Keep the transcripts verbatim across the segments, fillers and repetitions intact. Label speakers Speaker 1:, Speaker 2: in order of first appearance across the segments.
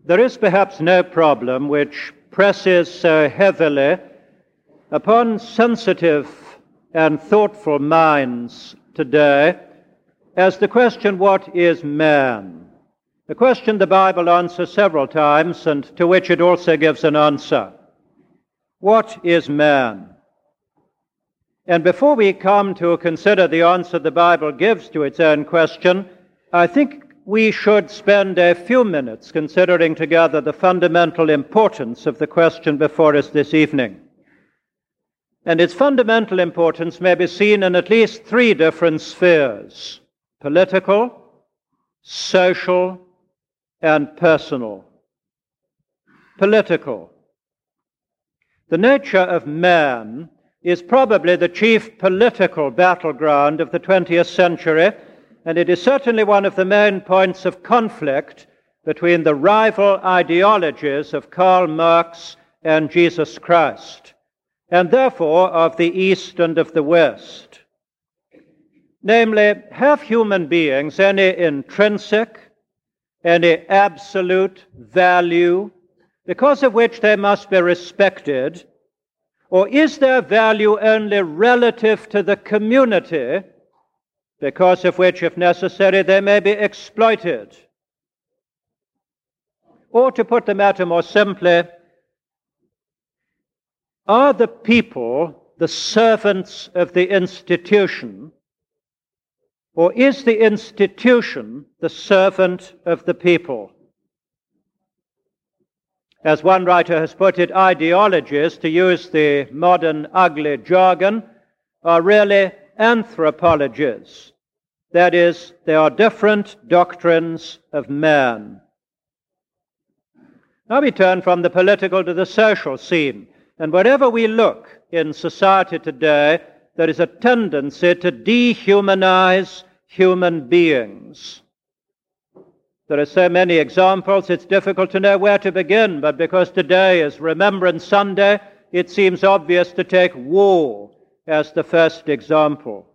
Speaker 1: There is perhaps no problem which presses so heavily upon sensitive and thoughtful minds today as the question, what is man? A question the Bible answers several times and to which it also gives an answer. What is man? And before we come to consider the answer the Bible gives to its own question, I think we should spend a few minutes considering together the fundamental importance of the question before us this evening. And its fundamental importance may be seen in at least three different spheres: political, social, and personal. Political. The nature of man is probably the chief political battleground of the twentieth century, and it is certainly one of the main points of conflict between the rival ideologies of Karl Marx and Jesus Christ, and therefore of the East and of the West. Namely, have human beings any intrinsic, any absolute value, because of which they must be respected, or is their value only relative to the community, because of which, if necessary, they may be exploited? Or, to put the matter more simply, are the people the servants of the institution, or is the institution the servant of the people? As one writer has put it, ideologies, to use the modern ugly jargon, are really anthropologies. That is, they are different doctrines of man. Now we turn from the political to the social scene. And wherever we look in society today, there is a tendency to dehumanize human beings. There are so many examples, it's difficult to know where to begin, but because today is Remembrance Sunday, it seems obvious to take war as the first example.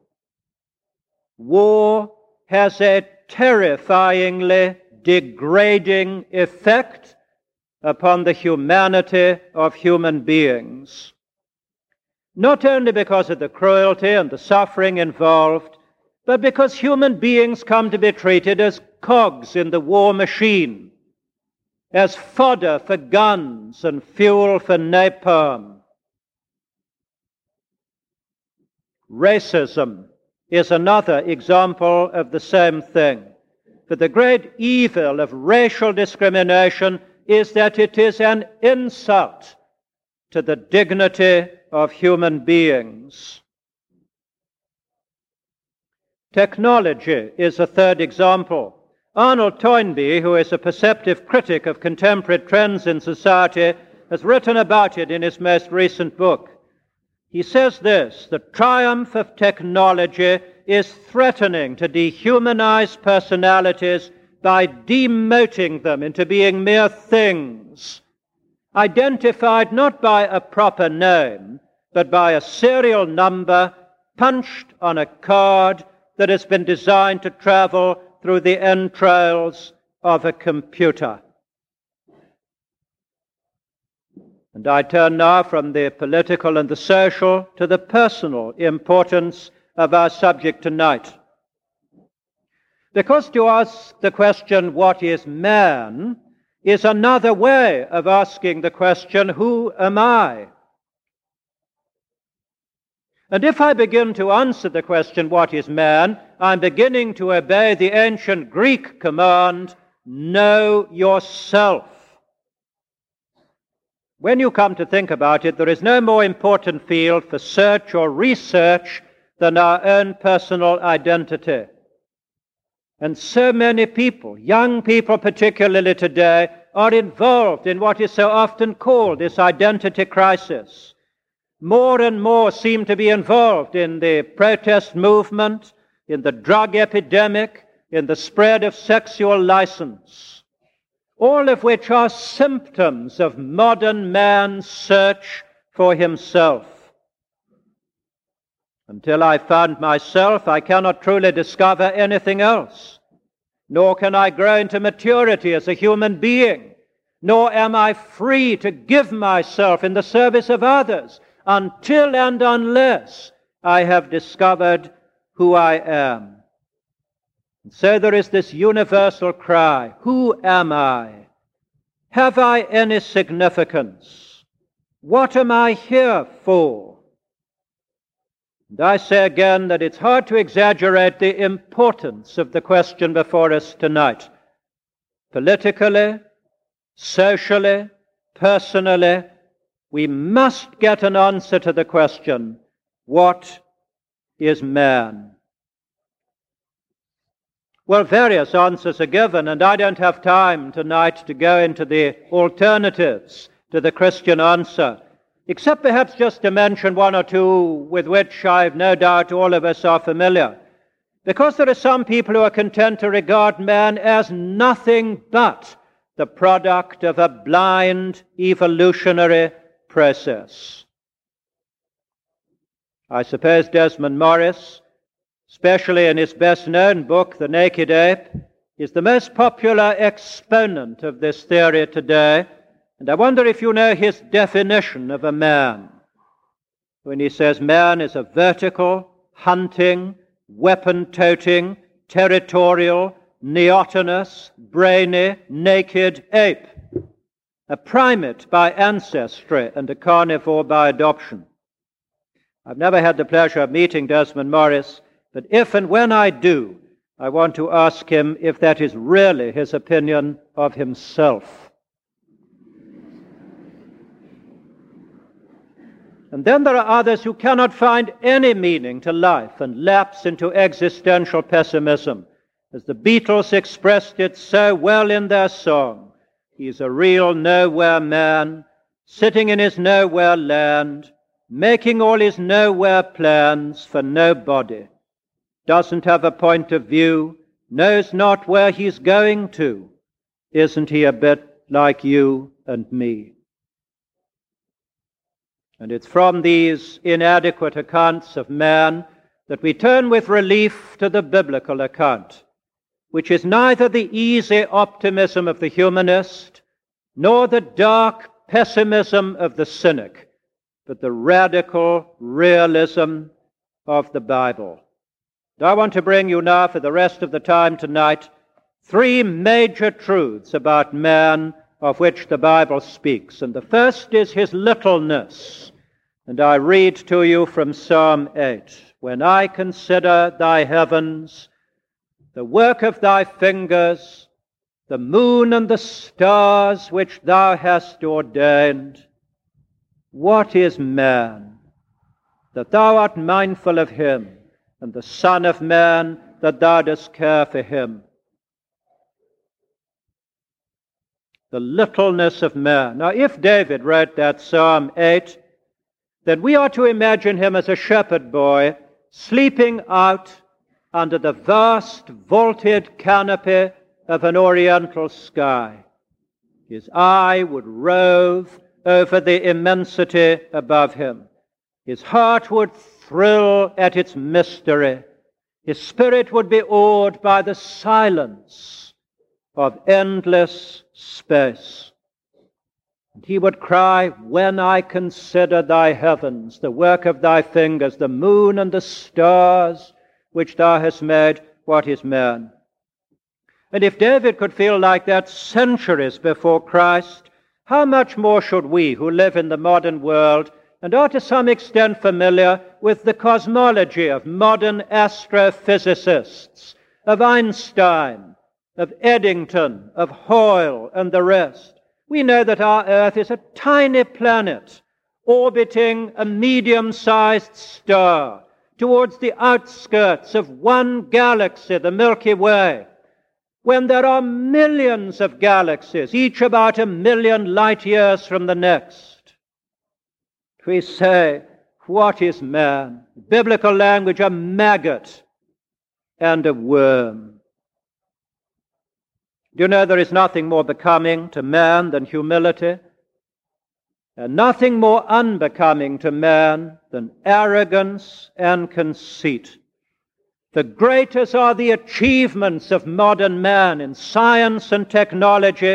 Speaker 1: War has a terrifyingly degrading effect upon the humanity of human beings. Not only because of the cruelty and the suffering involved, but because human beings come to be treated as cogs in the war machine, as fodder for guns and fuel for napalm. Racism is another example of the same thing. For the great evil of racial discrimination is that it is an insult to the dignity of human beings. Technology is a third example. Arnold Toynbee, who is a perceptive critic of contemporary trends in society, has written about it in his most recent book. He says this: the triumph of technology is threatening to dehumanize personalities by demoting them into being mere things, identified not by a proper name, but by a serial number punched on a card that has been designed to travel through the entrails of a computer. And I turn now from the political and the social to the personal importance of our subject tonight. Because to ask the question, what is man, is another way of asking the question, who am I? And if I begin to answer the question, what is man, I'm beginning to obey the ancient Greek command, know yourself. When you come to think about it, there is no more important field for search or research than our own personal identity. And so many people, young people particularly today, are involved in what is so often called this identity crisis. More and more seem to be involved in the protest movement, in the drug epidemic, in the spread of sexual license, all of which are symptoms of modern man's search for himself. Until I found myself, I cannot truly discover anything else, nor can I grow into maturity as a human being nor am I free to give myself in the service of others until and unless I have discovered who I am. And so there is this universal cry, who am I? Have I any significance? What am I here for? And I say again that it's hard to exaggerate the importance of the question before us tonight. Politically, socially, personally, we must get an answer to the question, what is man? Well, various answers are given, and I don't have time tonight to go into the alternatives to the Christian answer, except perhaps just to mention one or two with which I've no doubt all of us are familiar. Because there are some people who are content to regard man as nothing but the product of a blind evolutionary process. I suppose Desmond Morris, especially in his best-known book, The Naked Ape, is the most popular exponent of this theory today, and I wonder if you know his definition of a man, when he says man is a vertical, hunting, weapon-toting, territorial, neotenous, brainy, naked ape, a primate by ancestry and a carnivore by adoption. I've never had the pleasure of meeting Desmond Morris, but if and when I do, I want to ask him if that is really his opinion of himself. And then there are others who cannot find any meaning to life and lapse into existential pessimism. As the Beatles expressed it so well in their song, he's a real nowhere man, sitting in his nowhere land, making all his nowhere plans for nobody, doesn't have a point of view, knows not where he's going to. Isn't he a bit like you and me? And it's from these inadequate accounts of man that we turn with relief to the biblical account, which is neither the easy optimism of the humanist nor the dark pessimism of the cynic, but the radical realism of the Bible. And I want to bring you now, for the rest of the time tonight, three major truths about man of which the Bible speaks. And the first is his littleness. And I read to you from Psalm eight. When I consider thy heavens, the work of thy fingers, the moon and the stars which thou hast ordained, what is man, that thou art mindful of him, and the Son of Man, that thou dost care for him? The littleness of man. Now, if David wrote that Psalm eight, then we are to imagine him as a shepherd boy sleeping out under the vast vaulted canopy of an oriental sky. His eye would rove over the immensity above him. His heart would thrill at its mystery. His spirit would be awed by the silence of endless space. And he would cry, when I consider thy heavens, the work of thy fingers, the moon and the stars which thou hast made, what is man? And if David could feel like that centuries before Christ, how much more should we who live in the modern world and are to some extent familiar with the cosmology of modern astrophysicists, of Einstein, of Eddington, of Hoyle, and the rest. We know that our Earth is a tiny planet orbiting a medium-sized star towards the outskirts of one galaxy, the Milky Way, when there are millions of galaxies, each about a million light years from the next. We say, what is man? Biblical language, a maggot and a worm. Do you know there is nothing more becoming to man than humility, and nothing more unbecoming to man than arrogance and conceit? The greatest are the achievements of modern man in science and technology,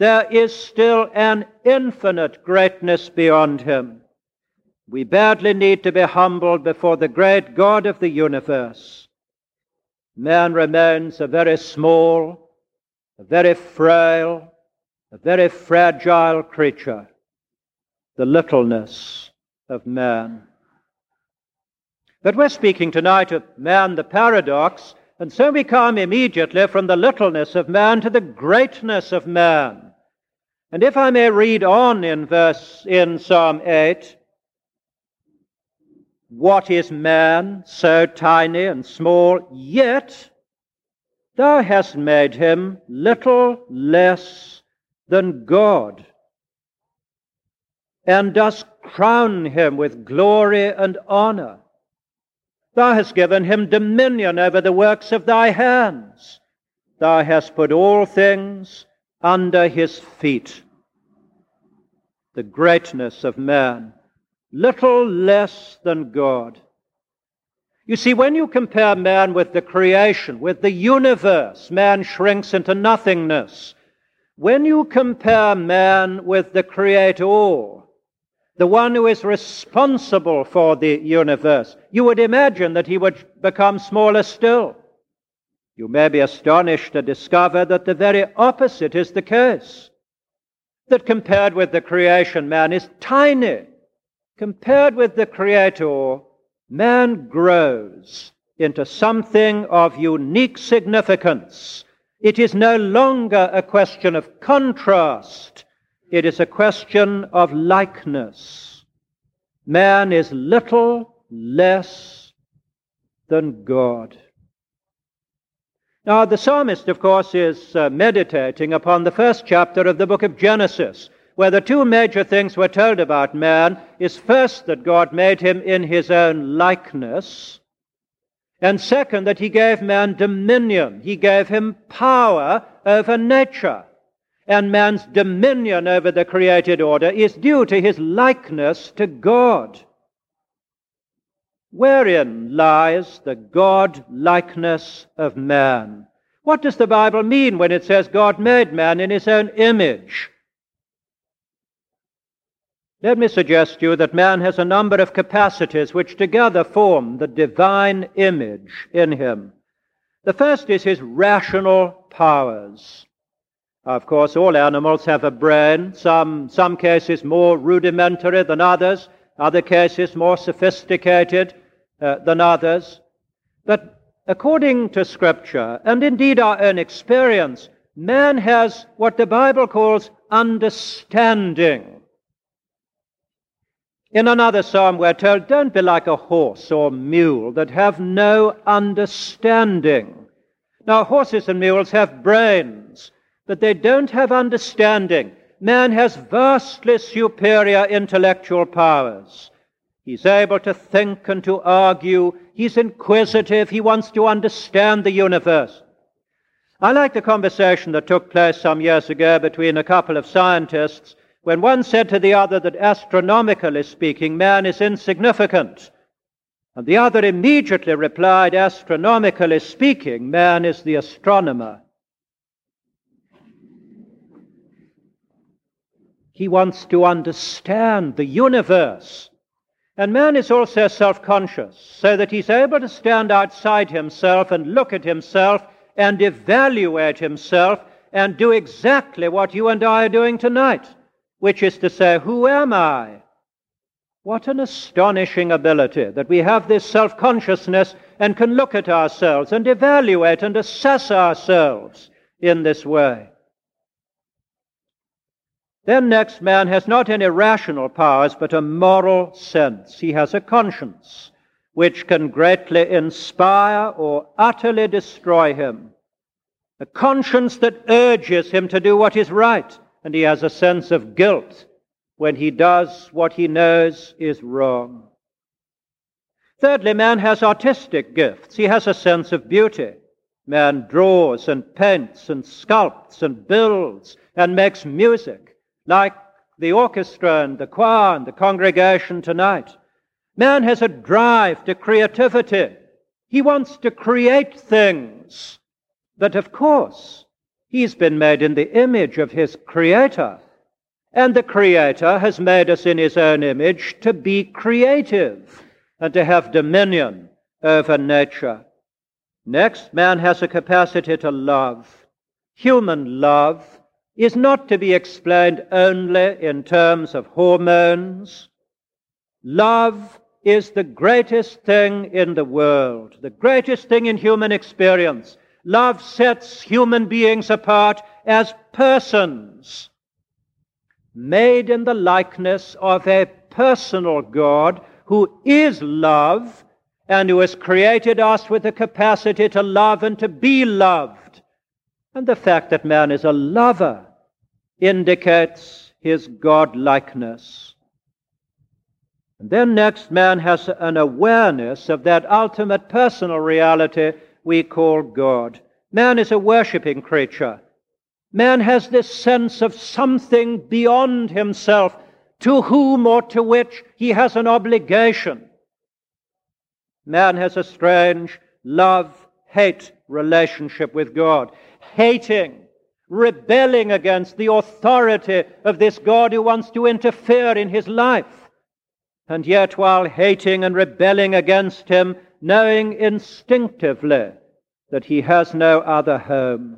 Speaker 1: There is still an infinite greatness beyond him. We badly need to be humbled before the great God of the universe. Man remains a very small, a very frail, a very fragile creature. The littleness of man. But we're speaking tonight of man, the paradox, and so we come immediately from the littleness of man to the greatness of man. And if I may read on in verse in Psalm eight, what is man, so tiny and small, yet thou hast made him little less than God, and dost crown him with glory and honor. Thou hast given him dominion over the works of thy hands. Thou hast put all things under his feet. The greatness of man, little less than God. You see, when you compare man with the creation, with the universe, man shrinks into nothingness. When you compare man with the Creator, the one who is responsible for the universe, you would imagine that he would become smaller still. You may be astonished to discover that the very opposite is the case. That compared with the creation, man is tiny. Compared with the Creator, man grows into something of unique significance. It is no longer a question of contrast. It is a question of likeness. Man is little less than God. Now, the psalmist, of course, is uh, meditating upon the first chapter of the book of Genesis, where the two major things we're told about man is first that God made him in his own likeness, and second that he gave man dominion. He gave him power over nature. And man's dominion over the created order is due to his likeness to God. Wherein lies the God-likeness of man? What does the Bible mean when it says God made man in his own image? Let me suggest to you that man has a number of capacities which together form the divine image in him. The first is his rational powers. Of course, all animals have a brain, some, some cases more rudimentary than others, other cases more sophisticated uh, than others. But according to Scripture, and indeed our own experience, man has what the Bible calls understanding. In another psalm we're told, don't be like a horse or mule that have no understanding. Now, horses and mules have brains, but they don't have understanding. Man has vastly superior intellectual powers. He's able to think and to argue. He's inquisitive. He wants to understand the universe. I like the conversation that took place some years ago between a couple of scientists when one said to the other that astronomically speaking, man is insignificant. And the other immediately replied, astronomically speaking, man is the astronomer. He wants to understand the universe. And man is also self-conscious, so that he's able to stand outside himself and look at himself and evaluate himself and do exactly what you and I are doing tonight, which is to say, who am I? What an astonishing ability that we have this self-consciousness and can look at ourselves and evaluate and assess ourselves in this way. Then next, man has not any rational powers, but a moral sense. He has a conscience, which can greatly inspire or utterly destroy him. A conscience that urges him to do what is right, and he has a sense of guilt when he does what he knows is wrong. Thirdly, man has artistic gifts. He has a sense of beauty. Man draws and paints and sculpts and builds and makes music, like the orchestra and the choir and the congregation tonight. Man has a drive to creativity. He wants to create things. But of course, He's been made in the image of his Creator. And the Creator has made us in his own image to be creative and to have dominion over nature. Next, man has a capacity to love. Human love is not to be explained only in terms of hormones. Love is the greatest thing in the world, the greatest thing in human experience. Love sets human beings apart as persons, made in the likeness of a personal God who is love and who has created us with the capacity to love and to be loved. And the fact that man is a lover indicates his God-likeness. And then next, man has an awareness of that ultimate personal reality we call God. Man is a worshipping creature. Man has this sense of something beyond himself, to whom or to which he has an obligation. Man has a strange love-hate relationship with God, hating, rebelling against the authority of this God who wants to interfere in his life. And yet, while hating and rebelling against him, knowing instinctively that he has no other home.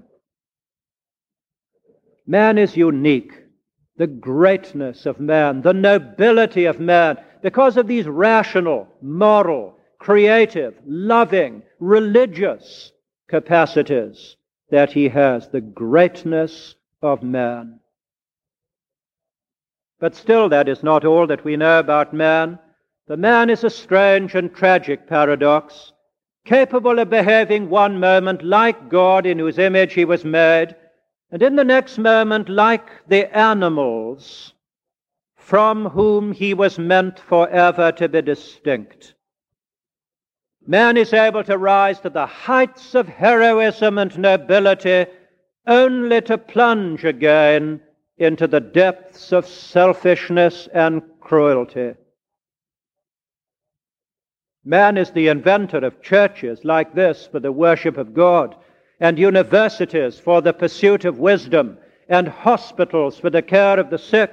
Speaker 1: Man is unique. The greatness of man, the nobility of man, because of these rational, moral, creative, loving, religious capacities that he has, the greatness of man. But still, that is not all that we know about man. The man is a strange and tragic paradox, capable of behaving one moment like God in whose image he was made, and in the next moment like the animals from whom he was meant forever to be distinct. Man is able to rise to the heights of heroism and nobility only to plunge again into the depths of selfishness and cruelty. Man is the inventor of churches like this for the worship of God, and universities for the pursuit of wisdom, and hospitals for the care of the sick.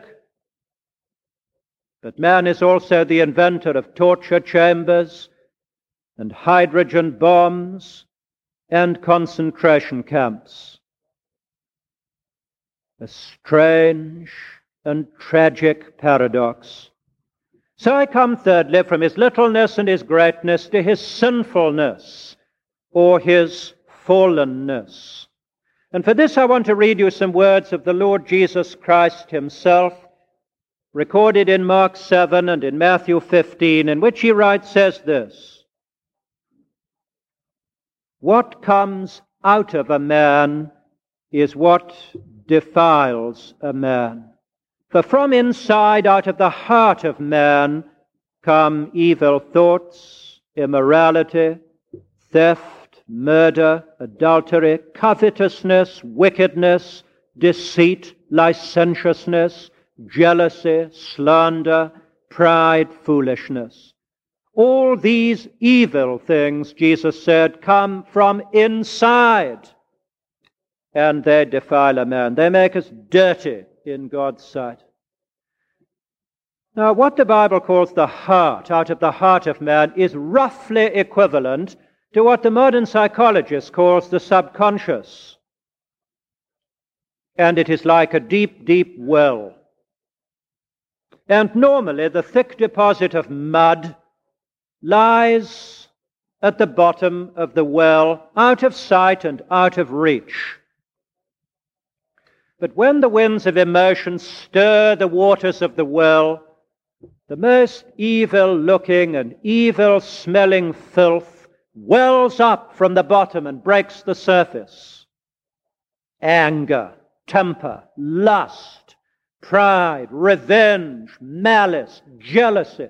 Speaker 1: But man is also the inventor of torture chambers, and hydrogen bombs, and concentration camps. A strange and tragic paradox. So I come thirdly from his littleness and his greatness to his sinfulness, or his fallenness. And for this I want to read you some words of the Lord Jesus Christ himself, recorded in Mark seven and in Matthew fifteen, in which he writes, says this: "What comes out of a man is what defiles a man. For from inside, out of the heart of man, come evil thoughts, immorality, theft, murder, adultery, covetousness, wickedness, deceit, licentiousness, jealousy, slander, pride, foolishness. All these evil things," Jesus said, "come from inside, and they defile a man." They make us dirty in God's sight. Now, what the Bible calls the heart, out of the heart of man, is roughly equivalent to what the modern psychologist calls the subconscious. And it is like a deep, deep well. And normally the thick deposit of mud lies at the bottom of the well, out of sight and out of reach. But when the winds of emotion stir the waters of the well, the most evil-looking and evil-smelling filth wells up from the bottom and breaks the surface. Anger, temper, lust, pride, revenge, malice, jealousy.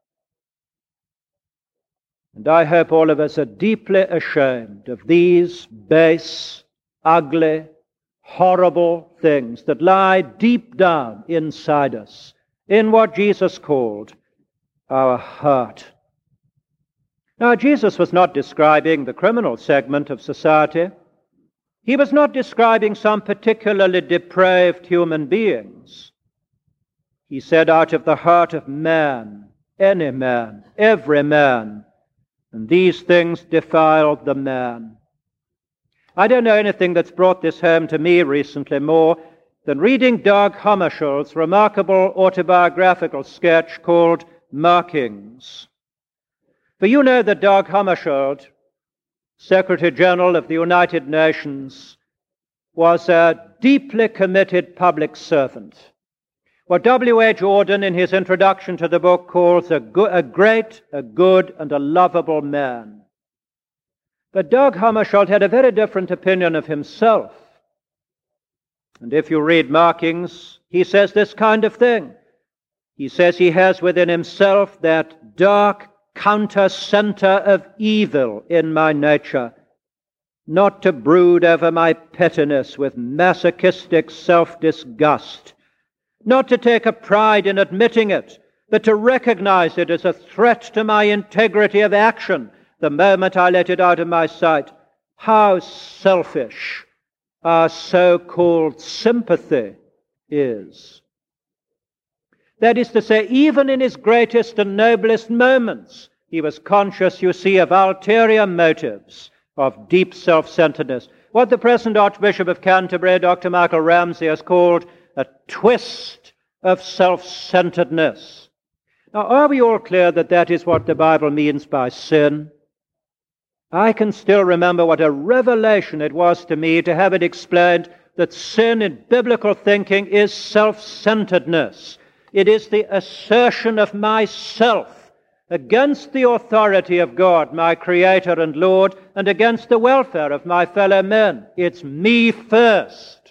Speaker 1: And I hope all of us are deeply ashamed of these base, ugly, horrible things that lie deep down inside us, in what Jesus called our heart. Now, Jesus was not describing the criminal segment of society. He was not describing some particularly depraved human beings. He said, out of the heart of man, any man, every man, and these things defiled the man. I don't know anything that's brought this home to me recently more than reading Dag Hammarskjöld's remarkable autobiographical sketch called Markings. For you know that Dag Hammarskjöld, Secretary General of the United Nations, was a deeply committed public servant. What W H Auden in his introduction to the book calls a, go- a great, a good, and a lovable man. But Dag Hammarskjöld had a very different opinion of himself. And if you read Markings, he says this kind of thing. He says he has within himself that dark counter-center of evil in my nature, not to brood over my pettiness with masochistic self-disgust, not to take a pride in admitting it, but to recognize it as a threat to my integrity of action the moment I let it out of my sight. How selfish our so-called sympathy is. That is to say, even in his greatest and noblest moments, he was conscious, you see, of ulterior motives, of deep self-centeredness. What the present Archbishop of Canterbury, Doctor Michael Ramsey, has called a twist of self-centeredness. Now, are we all clear that that is what the Bible means by sin? I can still remember what a revelation it was to me to have it explained that sin in biblical thinking is self-centeredness. It is the assertion of myself against the authority of God, my Creator and Lord, and against the welfare of my fellow men. It's me first.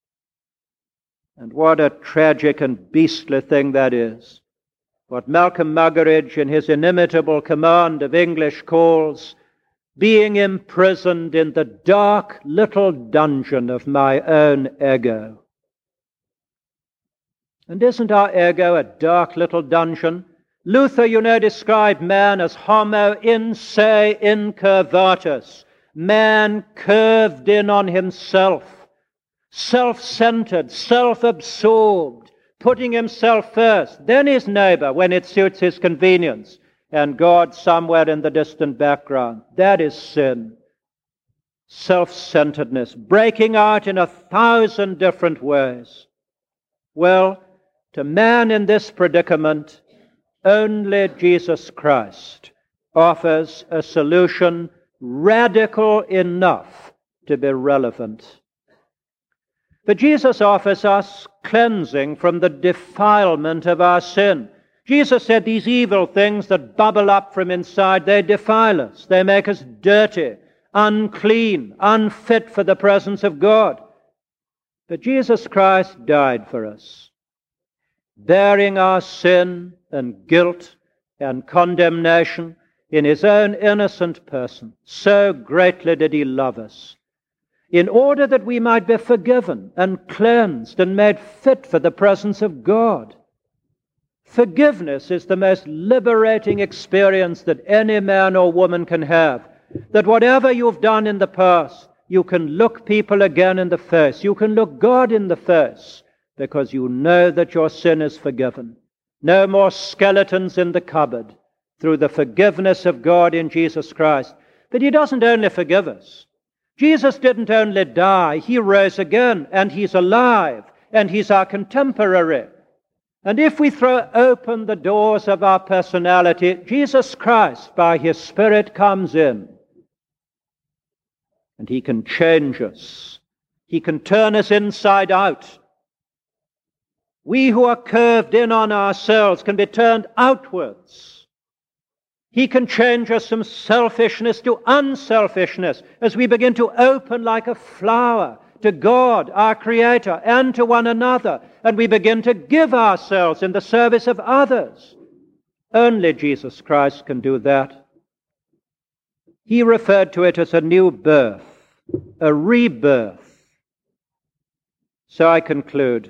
Speaker 1: And what a tragic and beastly thing that is. What Malcolm Muggeridge, in his inimitable command of English, calls being imprisoned in the dark little dungeon of my own ego. And isn't our ego a dark little dungeon? Luther, you know, described man as homo in se incurvatus, man curved in on himself, self-centered, self-absorbed, putting himself first, then his neighbor when it suits his convenience, and God somewhere in the distant background. That is sin. Self-centeredness, breaking out in a thousand different ways. Well, to man in this predicament, only Jesus Christ offers a solution radical enough to be relevant. But Jesus offers us cleansing from the defilement of our sin. Jesus said these evil things that bubble up from inside, they defile us. They make us dirty, unclean, unfit for the presence of God. But Jesus Christ died for us, bearing our sin and guilt and condemnation in his own innocent person. So greatly did he love us, in order that we might be forgiven and cleansed and made fit for the presence of God. Forgiveness is the most liberating experience that any man or woman can have. That whatever you've done in the past, you can look people again in the face. You can look God in the face because you know that your sin is forgiven. No more skeletons in the cupboard through the forgiveness of God in Jesus Christ. But he doesn't only forgive us. Jesus didn't only die. He rose again, and he's alive, and he's our contemporary. And if we throw open the doors of our personality, Jesus Christ, by his Spirit, comes in. And he can change us. He can turn us inside out. We who are curved in on ourselves can be turned outwards. He can change us from selfishness to unselfishness as we begin to open like a flower to God, our Creator, and to one another, and we begin to give ourselves in the service of others. Only Jesus Christ can do that. He referred to it as a new birth, a rebirth. So I conclude,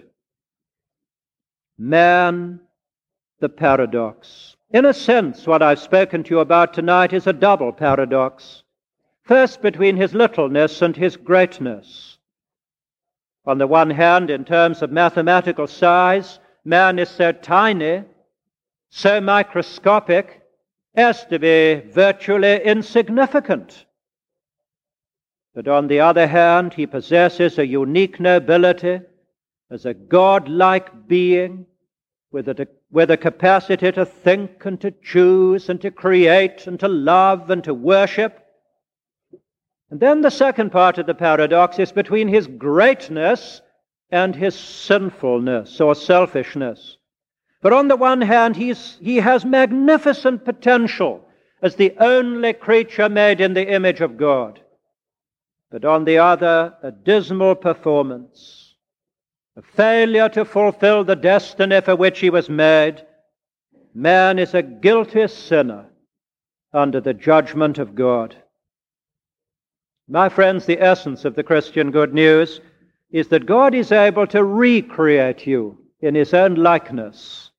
Speaker 1: man, the paradox. In a sense, what I've spoken to you about tonight is a double paradox. First, between his littleness and his greatness. On the one hand, in terms of mathematical size, man is so tiny, so microscopic, as to be virtually insignificant. But on the other hand, he possesses a unique nobility as a God-like being with a, with a capacity to think and to choose and to create and to love and to worship. And then the second part of the paradox is between his greatness and his sinfulness or selfishness. For on the one hand, he's, he has magnificent potential as the only creature made in the image of God. But on the other, a dismal performance, a failure to fulfill the destiny for which he was made. Man is a guilty sinner under the judgment of God. My friends, the essence of the Christian good news is that God is able to recreate you in his own likeness.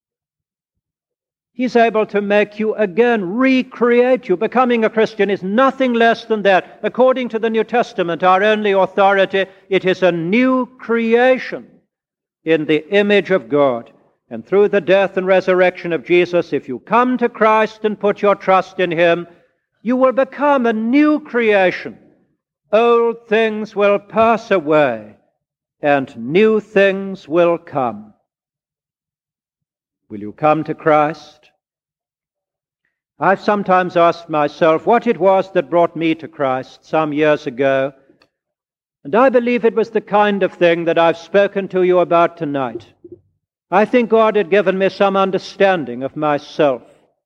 Speaker 1: He's able to make you again, recreate you. Becoming a Christian is nothing less than that. According to the New Testament, our only authority, it is a new creation in the image of God. And through the death and resurrection of Jesus, if you come to Christ and put your trust in him, you will become a new creation. Old things will pass away, and new things will come. Will you come to Christ? I've sometimes asked myself what it was that brought me to Christ some years ago, and I believe it was the kind of thing that I've spoken to you about tonight. I think God had given me some understanding of myself.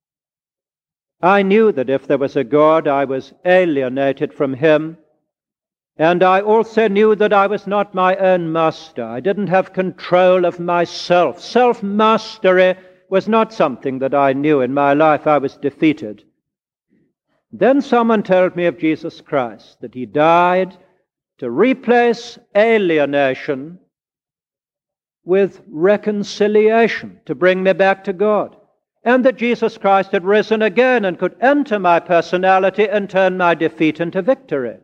Speaker 1: I knew that if there was a God, I was alienated from him, and I also knew that I was not my own master. I didn't have control of myself. Self-mastery was not something that I knew in my life. I was defeated. Then someone told me of Jesus Christ, that he died to replace alienation with reconciliation, to bring me back to God. And that Jesus Christ had risen again and could enter my personality and turn my defeat into victory.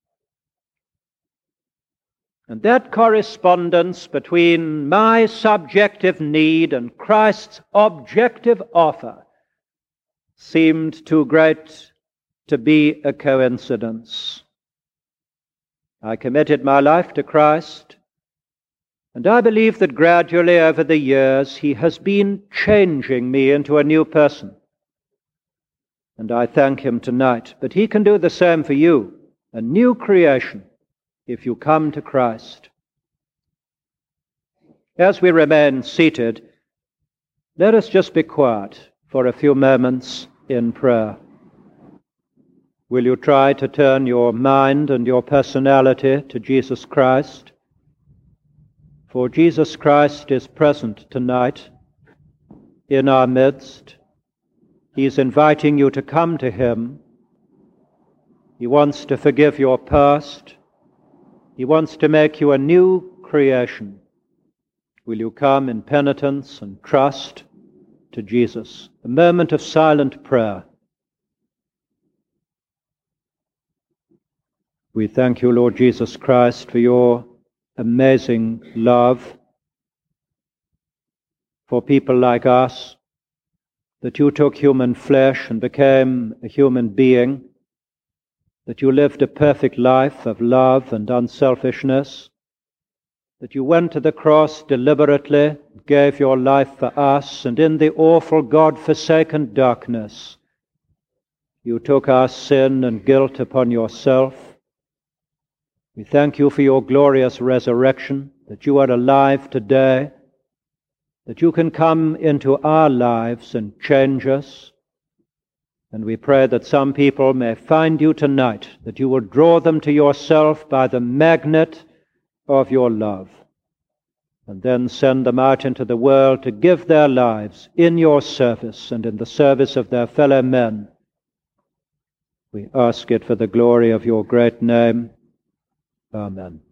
Speaker 1: And that correspondence between my subjective need and Christ's objective offer seemed too great to be a coincidence. I committed my life to Christ, and I believe that gradually over the years he has been changing me into a new person. And I thank him tonight. But he can do the same for you, a new creation, if you come to Christ. As we remain seated, let us just be quiet for a few moments in prayer. Will you try to turn your mind and your personality to Jesus Christ? For Jesus Christ is present tonight in our midst. He is inviting you to come to him. He wants to forgive your past. He wants to make you a new creation. Will you come in penitence and trust to Jesus? A moment of silent prayer. We thank you, Lord Jesus Christ, for your amazing love for people like us, that you took human flesh and became a human being, that you lived a perfect life of love and unselfishness, that you went to the cross deliberately, gave your life for us, and in the awful God-forsaken darkness, you took our sin and guilt upon yourself. We thank you for your glorious resurrection, that you are alive today, that you can come into our lives and change us. And we pray that some people may find you tonight, that you will draw them to yourself by the magnet of your love, and then send them out into the world to give their lives in your service and in the service of their fellow men. We ask it for the glory of your great name. Amen.